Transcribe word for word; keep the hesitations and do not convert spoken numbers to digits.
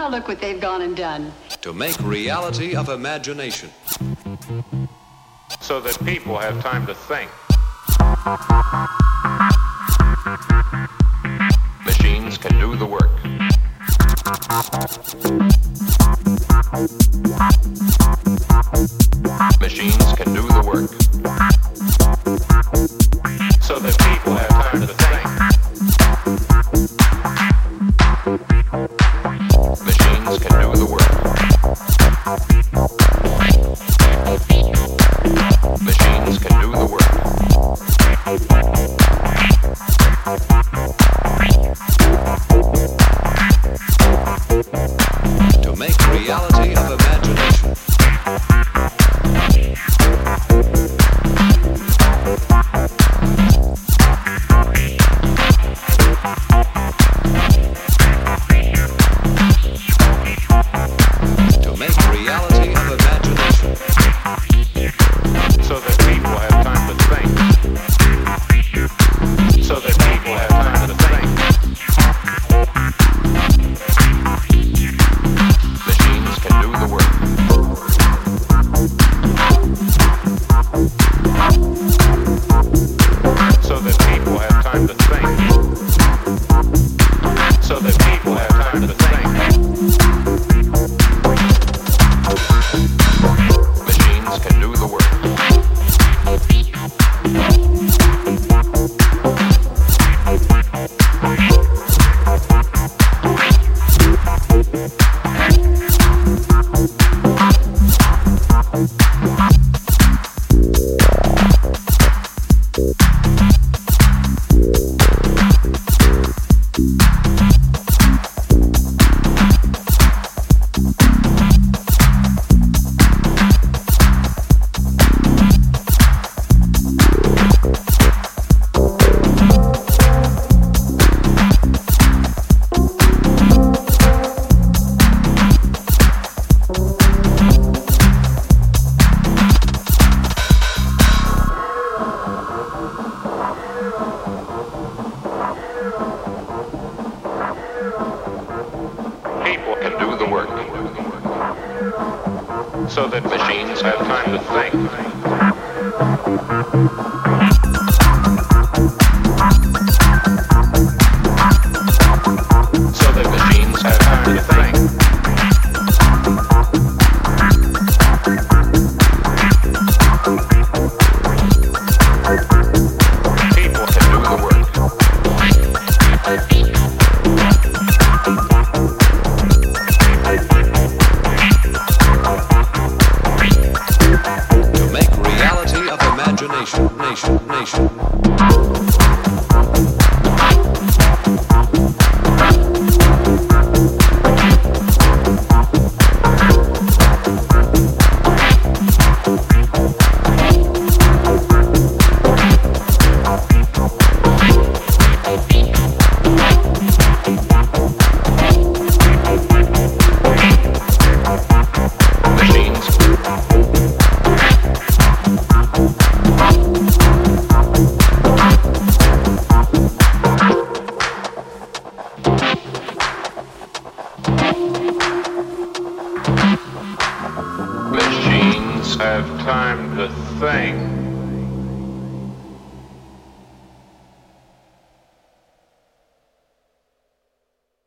Now look what they've gone and done. To make reality of imagination. So that people have time to think. Machines can do the work. Machines can do the work. So that people have time to think. Machines can do the work. Machines can do the work. To make reality of imagination. To make reality of imagination. So that people have time to think. So that people have time to think. Machines can do the work. So that people have time to think. So that people have time to think. Machines can do the work. People can do the work. So that machines have time to think. So that machines have time to think. People can do the work. To make reality of imagination. Nation, nation. Machines have time to think.